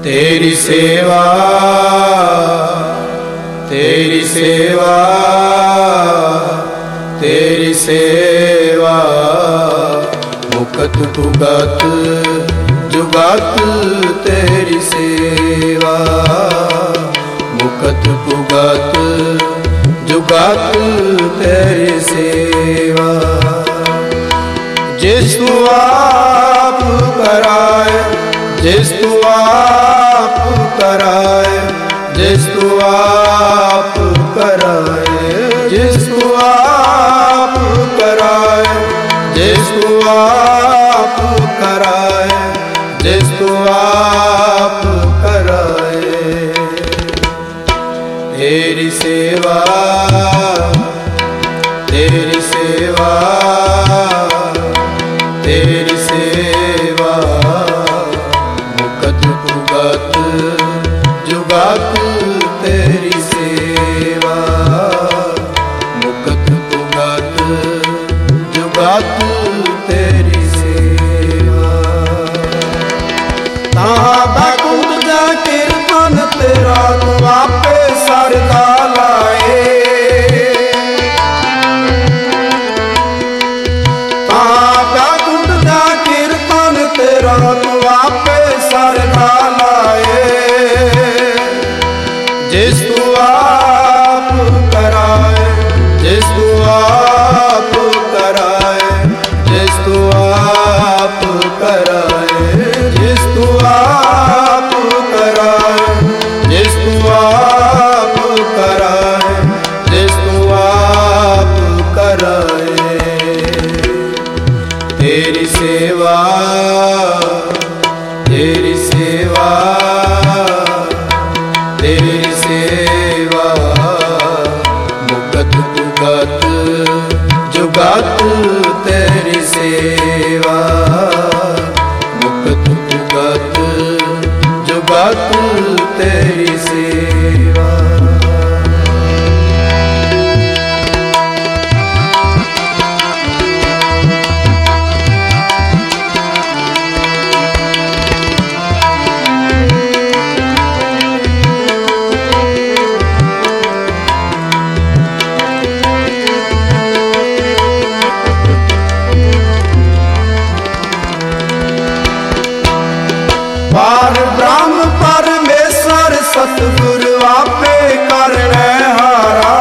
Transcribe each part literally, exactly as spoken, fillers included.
तेरी सेवा तेरी सेवा तेरी सेवा मुकत पुगत जुगत तेरी सेवा मुकत पुगत जुगत तेरी सेवा। जिस तू आप कराए जिस तू आप कराए जिस तू आप कराए जिस तू आप कराए जिस तू आप कराए जिस तू आप कराए तेरी सेवा तेरी सेवा तेरी सेवा मुकत पुगत जुगत तेरी सेवा मुकत पुगत जुगत तेरी सेवा। ताहा बैकुंठ जा कीर्तन तेरा तू आपे सरदा लाए ताहा बैकुंठ जा कीर्तन तेरा तू आपे सरदा लाए। जिस तू आप कराए जिस तू आप कराए जिस तू आप कराए जिस तू आप कराए जिस तू आप कराए जिस तू आप कराए तेरी सेवा तेरी सेवा तेरी सेवा मुकत पुगत जुगत तेरी सेवा मुकत पुगत जुगत तेरी सेवा। पार ब्रह्म परमेश्वर सतगुरु आपे करने हारा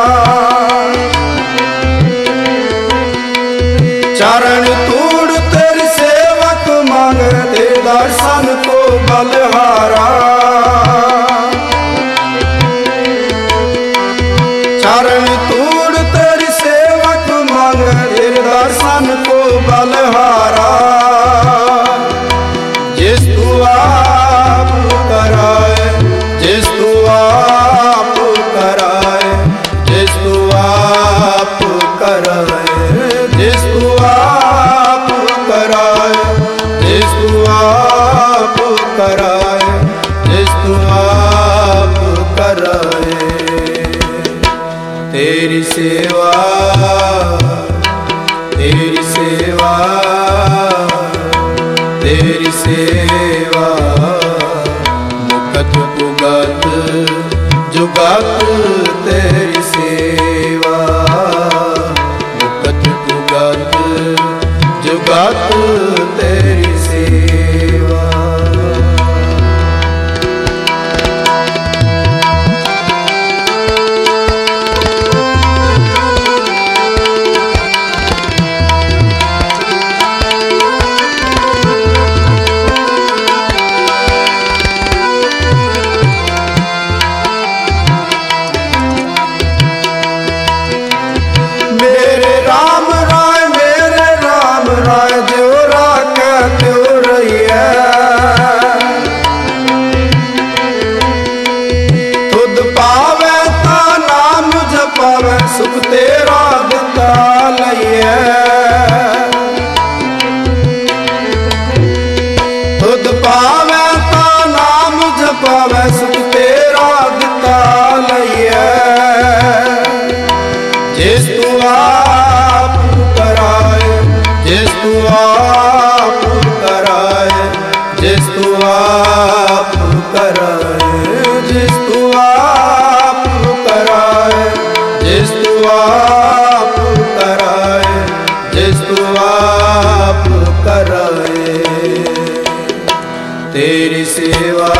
चरण तूड़ तेरी सेवक मांग दे दर्शन को बलहारा चरण तूड़ तेरी सेवक मांग दे दर्शन को बलहारा। जिस तू आप कराए जिस तू आप कराए जिस तू आप कराए जिस तू आप कराए जिस तू आप कराए जिस तू आप कराए तेरी सेवा तेरी सेवा तेरी सेवा मुकत पुगत जुगत तेरी सेवा मुकत पुगत जुगत तेरी सेवा। सुख तेरा दिता लइए खुद पावे ता नाम जपावे सुख तेरा दिता लइए। जिस तू आप कराए जिस तू आप कराए जिस तू आप कराए, जिस तू आप कराए, जिस तू आप कराए, जिस तू आप कराए। तेरी सेवा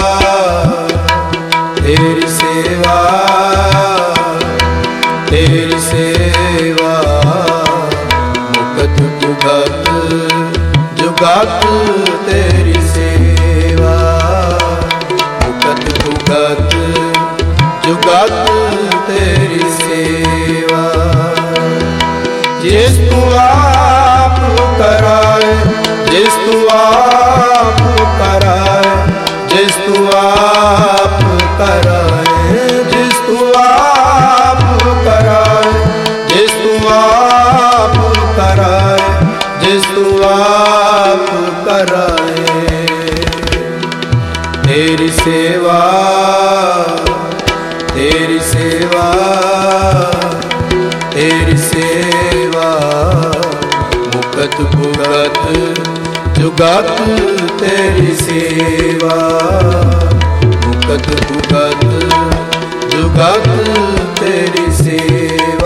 तेरी सेवा तेरी सेवा मुकत जुगत जुगत तेरी सेवा, मुकत जुगत जुगत तेरी सेवा। जिस तू आप कराए, जिस तू आप कराए, जिस तू आप कराए, जिस तू आप कराए, जिस तू आप कराए, जिस तू आप कराए। तेरी सेवा तेरी सेवा तेरी सेवा मुकत जुगत जुगत तेरी सेवा, मुकत जुगत जुगत तेरी सेवा।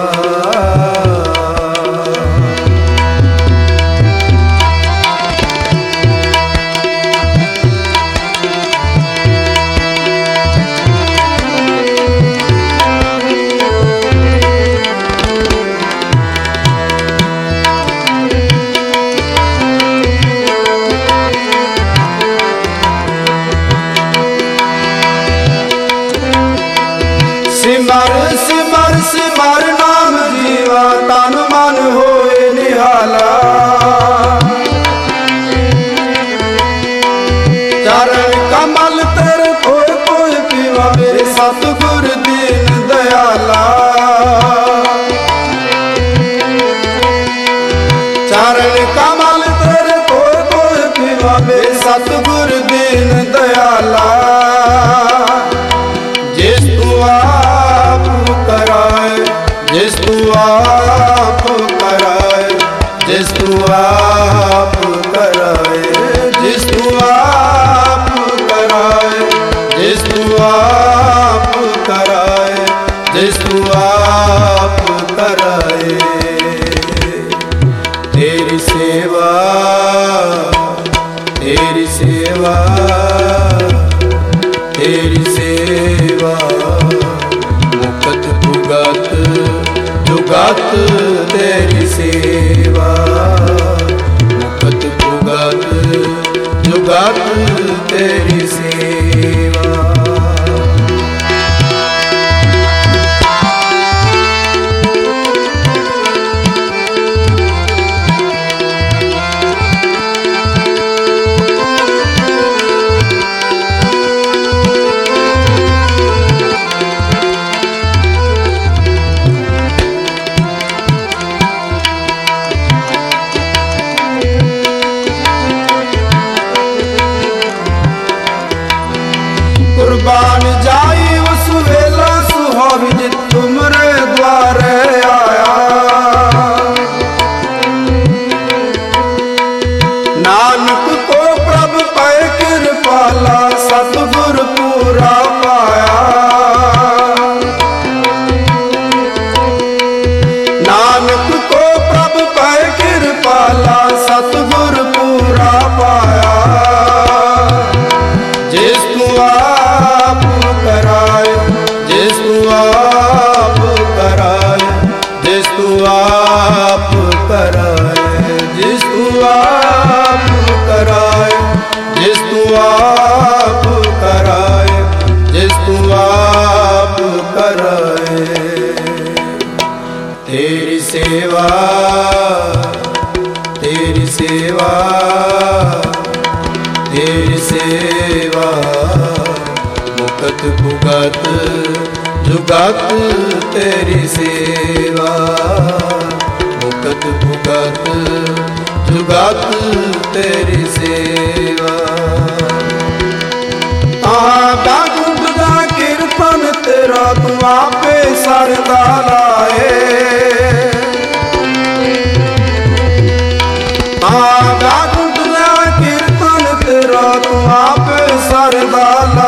सिमर सिमर सिमर नाम जीवा, तन मन होए निहाला। चरण कमल तेरे कोय कोय पीवा, मेरे सतगुर दीन दयाला। चरण कमल तेरे कोय कोय पीवा, मेरे सतगुर दीन दयाला। जिस तू आप कराए, जिस तू आप कराए, जिस तू आप कराए, जिस तू आप कराए, जिस तू आप कराए, जिस तू आप कराए। तेरी सेवा तेरी सेवा तेरी सेवा मुकत जुगत जुगत तेरी सेवा, मुकत जुगत जुगत तेरी सेवा। कुर्बान जाई उस वेला सुहावी, जित तुमरे द्वारे आया। नानक को प्रभु पै कृपाला, सतगुर पूरा पाया। नानक को प्रभु पै कृपाला, सतगुर पूरा पाया। जिस तू आप कराए, जिस तू आप कराए, जिस तू आप कराए, जिस तू आप कराए, जिस तू आप कराए, जिस तू आप कराए। तेरी सेवा तेरी सेवा तेरी सेवा मुकत जुगत जुगत तेरी सेवा, मुकत जुगत जुगत तेरी सेवा। आगा गुंदा कीर्तन तेरा, तू आपे सरदा लाए। आगा गुंदा कीर्तन तेरा, तू आपे सरदा लाए।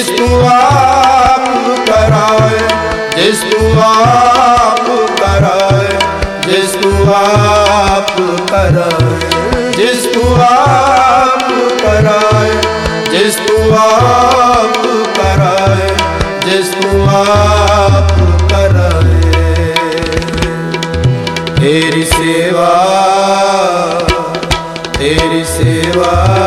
जिस तू आप कराए, जिस तू आप कराए, जिस तू आप कराए, जिस तू आप कराए, जिस तू आप कराए, जिस तू आप कराए। तेरी सेवा, तेरी सेवा,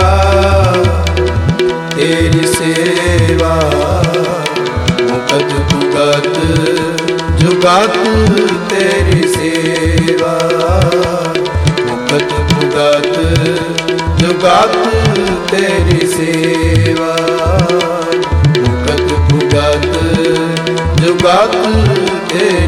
तेरी सेवा, मुकत जुगत जुगत तेरी सेवा, मुकत जुगत जुगत तेरी सेवा, मुकत जुगत जुगत तेरी